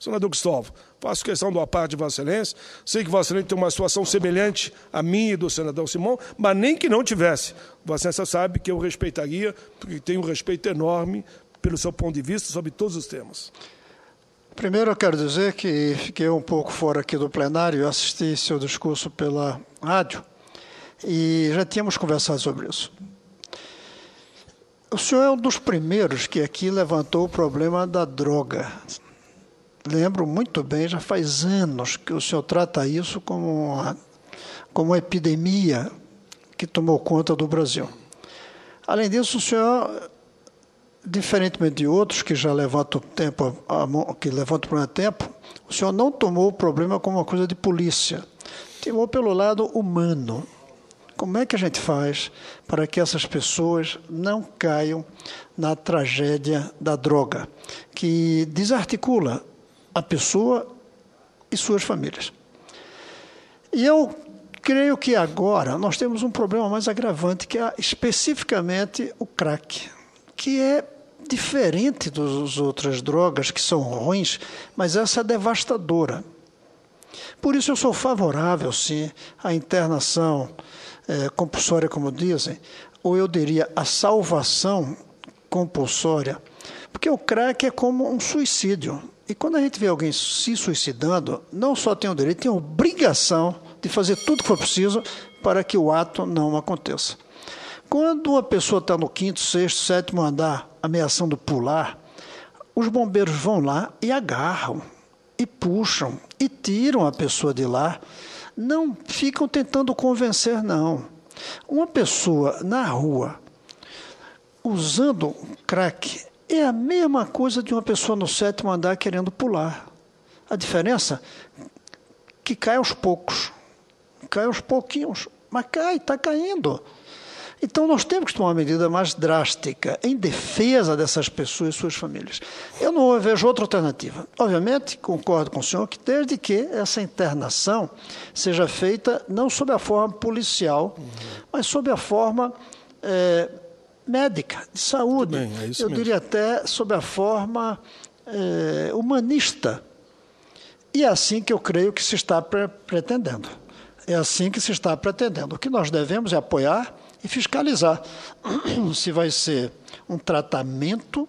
Senador Cristóvão, faço questão da parte de Vossa Excelência. Sei que Vossa Excelência tem uma situação semelhante à minha e do senador Simão, mas nem que não tivesse. Vossa Excelência sabe que eu respeitaria, porque tenho um respeito enorme pelo seu ponto de vista sobre todos os temas. Primeiro, eu quero dizer que fiquei um pouco fora aqui do plenário, assisti seu discurso pela rádio e já tínhamos conversado sobre isso. O senhor é um dos primeiros que aqui levantou o problema da droga. Lembro muito bem, já faz anos que o senhor trata isso como uma epidemia que tomou conta do Brasil. Além disso, o senhor, diferentemente de outros que já levantam o problema a tempo, o senhor não tomou o problema como uma coisa de polícia. Tomou pelo lado humano. Como é que a gente faz para que essas pessoas não caiam na tragédia da droga, que desarticula a pessoa e suas famílias? E eu creio que agora nós temos um problema mais agravante, que é especificamente o crack, que é diferente das outras drogas que são ruins, mas essa é devastadora. Por isso eu sou favorável, sim, à internação compulsória, como dizem, ou eu diria a salvação compulsória, porque o crack é como um suicídio. E quando a gente vê alguém se suicidando, não só tem o direito, tem a obrigação de fazer tudo que for preciso para que o ato não aconteça. Quando uma pessoa está no 5º, 6º, 7º andar, ameaçando pular, os bombeiros vão lá e agarram, e puxam, e tiram a pessoa de lá. Não ficam tentando convencer, não. Uma pessoa na rua usando crack é a mesma coisa de uma pessoa no 7º andar querendo pular. A diferença é que cai aos poucos, cai aos pouquinhos, mas cai, está caindo. Então, nós temos que tomar uma medida mais drástica em defesa dessas pessoas e suas famílias. Eu não vejo outra alternativa. Obviamente, concordo com o senhor que desde que essa internação seja feita não sob a forma policial, mas sob a forma médica, de saúde. Bem, é isso eu mesmo. diria até sob a forma humanista. E é assim que eu creio que se está pretendendo. É assim que se está pretendendo. O que nós devemos é apoiar e fiscalizar se vai ser um tratamento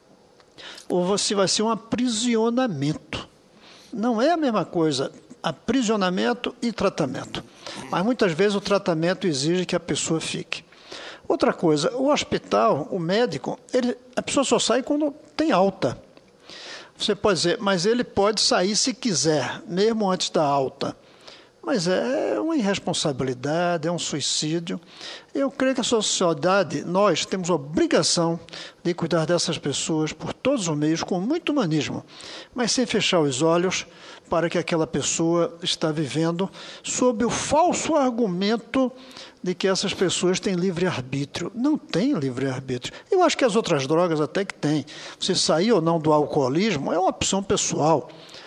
ou se vai ser um aprisionamento. Não é a mesma coisa, aprisionamento e tratamento. Mas muitas vezes o tratamento exige que a pessoa fique. Outra coisa, o hospital, o médico, a pessoa só sai quando tem alta. Você pode dizer, mas ele pode sair se quiser, mesmo antes da alta. Mas é uma irresponsabilidade, é um suicídio. Eu creio que a sociedade, nós temos a obrigação de cuidar dessas pessoas por todos os meios, com muito humanismo, mas sem fechar os olhos para que aquela pessoa está vivendo sob o falso argumento de que essas pessoas têm livre-arbítrio. Não tem livre-arbítrio. Eu acho que as outras drogas até que têm. Você sair ou não do alcoolismo é uma opção pessoal.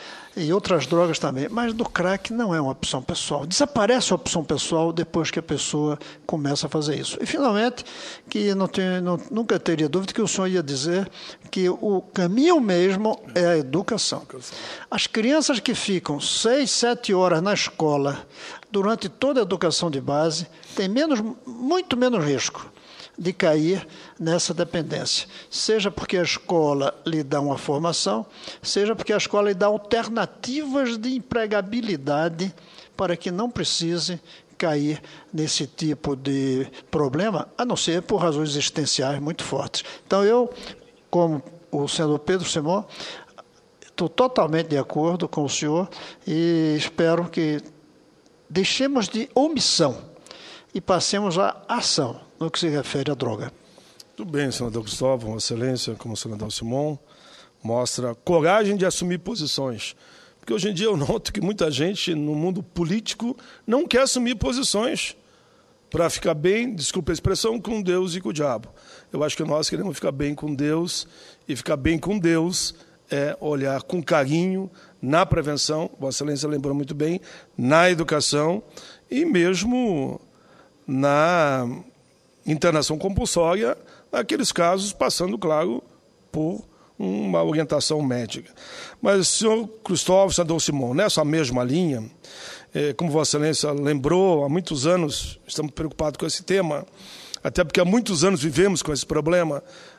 E outras drogas também, mas do crack não é uma opção pessoal. Desaparece a opção pessoal depois que a pessoa começa a fazer isso. E, finalmente, que nunca teria dúvida que o senhor ia dizer que o caminho mesmo é a educação. As crianças que ficam 6, 7 horas na escola durante toda a educação de base têm muito menos risco de cair nessa dependência, seja porque a escola lhe dá uma formação, seja porque a escola lhe dá alternativas de empregabilidade para que não precise cair nesse tipo de problema, a não ser por razões existenciais muito fortes. Então, eu, como o senador Pedro Simão, estou totalmente de acordo com o senhor e espero que deixemos de omissão e passemos à ação no que se refere à droga. Tudo bem, senador Cristóvão, Vossa Excelência, como o senador Simão, mostra coragem de assumir posições. Porque hoje em dia eu noto que muita gente no mundo político não quer assumir posições para ficar bem, desculpa a expressão, com Deus e com o diabo. Eu acho que nós queremos ficar bem com Deus, e ficar bem com Deus é olhar com carinho na prevenção, Vossa Excelência lembrou muito bem, na educação e mesmo na internação compulsória, naqueles casos passando, claro, por uma orientação médica. Mas, senhor Cristóvão, senador Simão, nessa mesma linha, como Vossa Excelência lembrou, há muitos anos estamos preocupados com esse tema, até porque há muitos anos vivemos com esse problema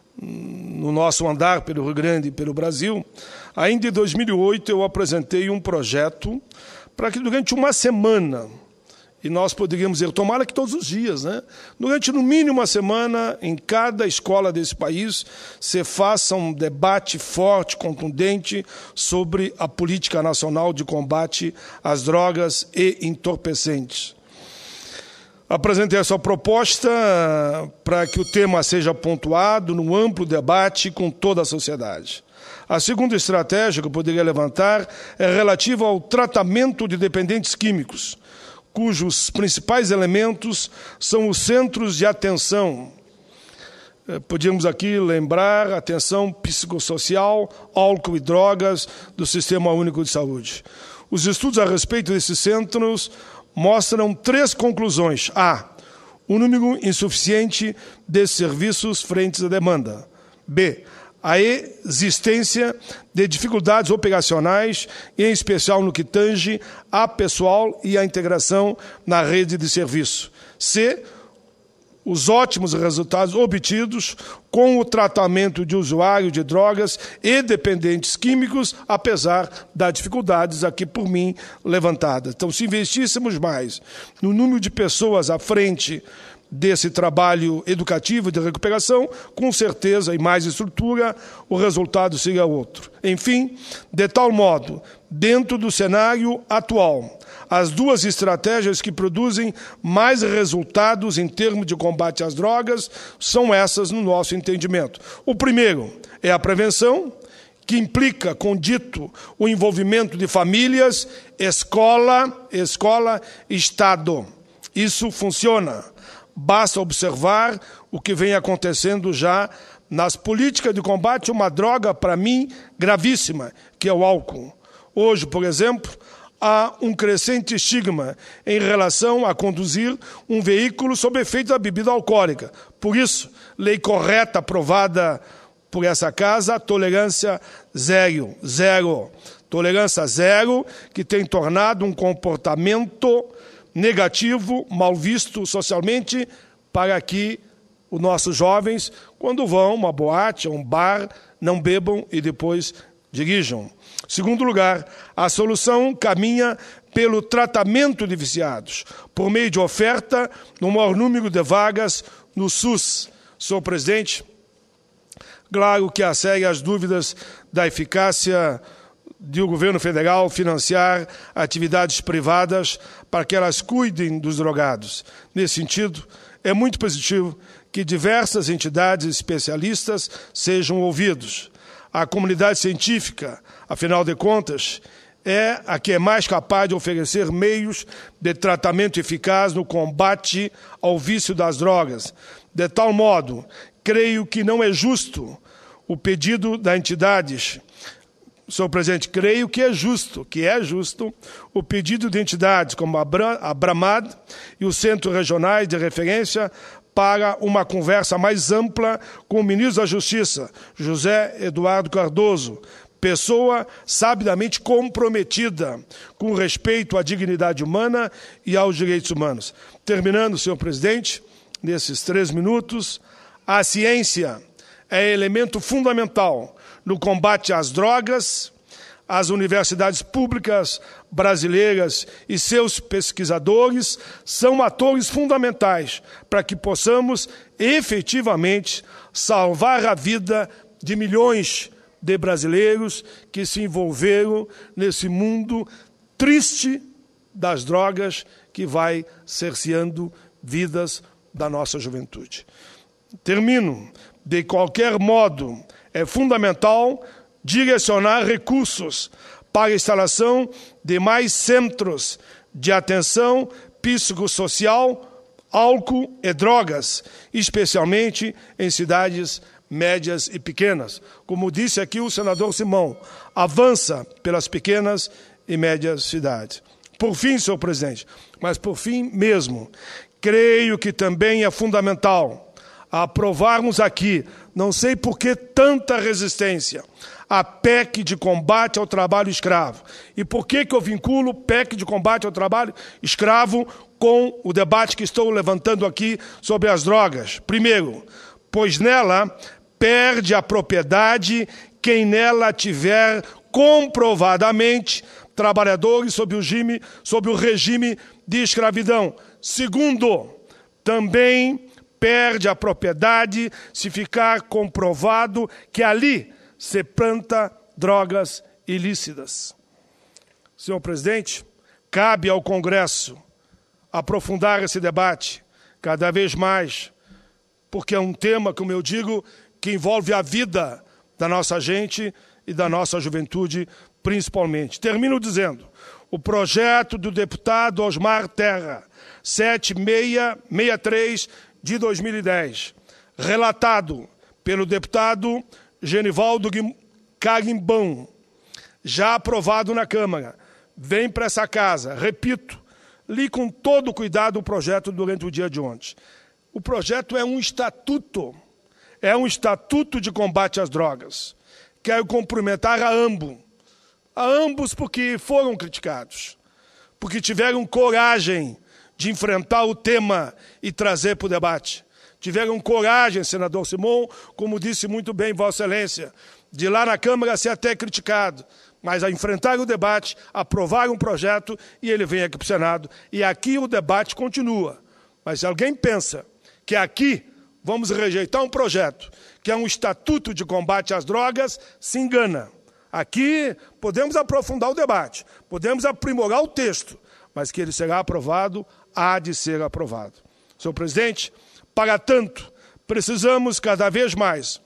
no nosso andar pelo Rio Grande e pelo Brasil. Ainda em 2008 eu apresentei um projeto para que durante uma semana, e nós poderíamos dizer, tomara que todos os dias, né? Durante no mínimo uma semana, em cada escola desse país, se faça um debate forte, contundente, sobre a política nacional de combate às drogas e entorpecentes. Apresentei essa proposta para que o tema seja pontuado num amplo debate com toda a sociedade. A segunda estratégia que eu poderia levantar é relativa ao tratamento de dependentes químicos, cujos principais elementos são os centros de atenção. Podíamos aqui lembrar a atenção psicossocial, álcool e drogas do Sistema Único de Saúde. Os estudos a respeito desses centros mostram 3 conclusões. A. Um número insuficiente de serviços frente à demanda. B. A existência de dificuldades operacionais, em especial no que tange a pessoal e a integração na rede de serviço. C. Os ótimos resultados obtidos com o tratamento de usuários de drogas e dependentes químicos, apesar das dificuldades aqui por mim levantadas. Então, se investíssemos mais no número de pessoas à frente desse trabalho educativo de recuperação, com certeza, e mais estrutura, o resultado seria outro. Enfim, de tal modo, dentro do cenário atual, as 2 estratégias que produzem mais resultados em termos de combate às drogas são essas no nosso entendimento. O primeiro é a prevenção, que implica, condito, o envolvimento de famílias, escola, Estado. Isso funciona. Basta observar o que vem acontecendo já nas políticas de combate a uma droga, para mim, gravíssima, que é o álcool. Hoje, por exemplo, há um crescente estigma em relação a conduzir um veículo sob efeito da bebida alcoólica. Por isso, lei correta aprovada por essa casa, tolerância zero. Tolerância zero, que tem tornado um comportamento negativo, mal visto socialmente, para que os nossos jovens, quando vão a uma boate, a um bar, não bebam e depois dirijam. Segundo lugar, a solução caminha pelo tratamento de viciados, por meio de oferta no maior número de vagas no SUS. Senhor presidente, claro que há sérias dúvidas da eficácia do governo federal financiar atividades privadas para que elas cuidem dos drogados. Nesse sentido, é muito positivo que diversas entidades especialistas sejam ouvidos. A comunidade científica, afinal de contas, é a que é mais capaz de oferecer meios de tratamento eficaz no combate ao vício das drogas. De tal modo, creio que não é justo o pedido das entidades. Senhor presidente, creio que é justo o pedido de entidades como a Bramad e os centros regionais de referência para uma conversa mais ampla com o ministro da Justiça, José Eduardo Cardoso, pessoa sabidamente comprometida com respeito à dignidade humana e aos direitos humanos. Terminando, senhor presidente, nesses 3 minutos, a ciência é elemento fundamental no combate às drogas. As universidades públicas brasileiras e seus pesquisadores são atores fundamentais para que possamos efetivamente salvar a vida de milhões de brasileiros que se envolveram nesse mundo triste das drogas que vai cerceando vidas da nossa juventude. Termino. De qualquer modo, é fundamental direcionar recursos para a instalação de mais centros de atenção psicossocial, álcool e drogas, especialmente em cidades médias e pequenas. Como disse aqui o senador Simão, avança pelas pequenas e médias cidades. Por fim, senhor presidente, mas por fim mesmo, creio que também é fundamental aprovarmos aqui, Não sei por que tanta resistência à PEC de combate ao trabalho escravo. E por que eu vinculo PEC de combate ao trabalho escravo com o debate que estou levantando aqui sobre as drogas? Primeiro, pois nela perde a propriedade quem nela tiver comprovadamente trabalhadores sob o regime de escravidão. Segundo, também perde a propriedade se ficar comprovado que ali se planta drogas ilícitas. Senhor presidente, cabe ao Congresso aprofundar esse debate cada vez mais, porque é um tema, como eu digo, que envolve a vida da nossa gente e da nossa juventude, principalmente. Termino dizendo, o projeto do deputado Osmar Terra, 7663 de 2010, relatado pelo deputado Genivaldo Carimbão, já aprovado na Câmara, vem para essa casa. Repito, li com todo cuidado o projeto durante o dia de ontem. O projeto é um estatuto de combate às drogas. Quero cumprimentar a ambos porque foram criticados, porque tiveram coragem de enfrentar o tema e trazer para o debate. Tiveram coragem, senador Simão, como disse muito bem Vossa Excelência, de lá na Câmara ser até criticado, mas a enfrentar o debate, aprovar um projeto e ele vem aqui para o Senado. E aqui o debate continua. Mas se alguém pensa que aqui vamos rejeitar um projeto que é um estatuto de combate às drogas, se engana. Aqui podemos aprofundar o debate, podemos aprimorar o texto, mas que ele será aprovado, há de ser aprovado. Senhor presidente, para tanto, precisamos cada vez mais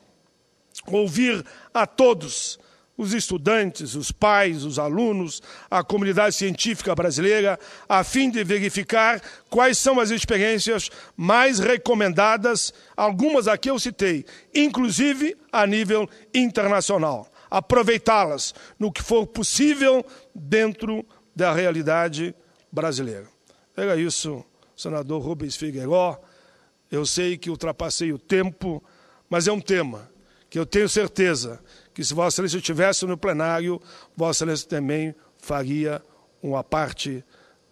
ouvir a todos, os estudantes, os pais, os alunos, a comunidade científica brasileira, a fim de verificar quais são as experiências mais recomendadas, algumas aqui eu citei, inclusive a nível internacional. Aproveitá-las no que for possível dentro da realidade brasileira. Era isso, senador Rubens Figueiró. Eu sei que ultrapassei o tempo, mas é um tema que eu tenho certeza que se Vossa Excelência estivesse no plenário, Vossa Excelência também faria uma parte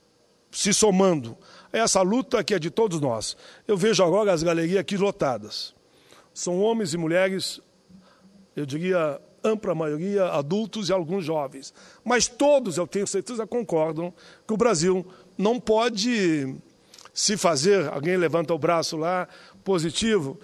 se somando a essa luta que é de todos nós. Eu vejo agora as galerias aqui lotadas. São homens e mulheres, eu diria, ampla maioria, adultos e alguns jovens. Mas todos, eu tenho certeza, concordam que o Brasil não pode se fazer, alguém levanta o braço lá, positivo,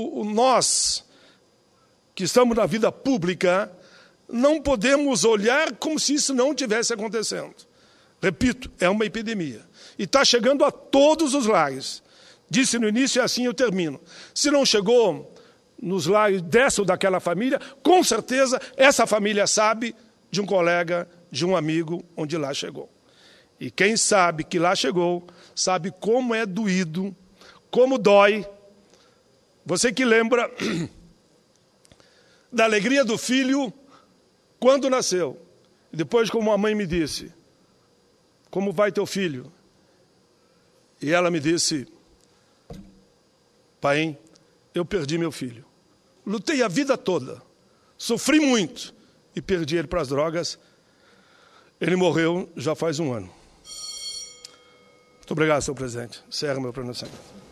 nós que estamos na vida pública, não podemos olhar como se isso não estivesse acontecendo. Repito, é uma epidemia. E está chegando a todos os lares. Disse no início e assim eu termino. Se não chegou nos lares dessa ou daquela família, com certeza essa família sabe de um colega, de um amigo, onde lá chegou. E quem sabe que lá chegou, sabe como é doído, como dói. Você que lembra da alegria do filho quando nasceu. E depois, como a mãe me disse, como vai teu filho? E ela me disse, pai, eu perdi meu filho. Lutei a vida toda, sofri muito e perdi ele para as drogas. Ele morreu já faz um ano. Muito obrigado, senhor presidente. Encerro meu pronunciamento.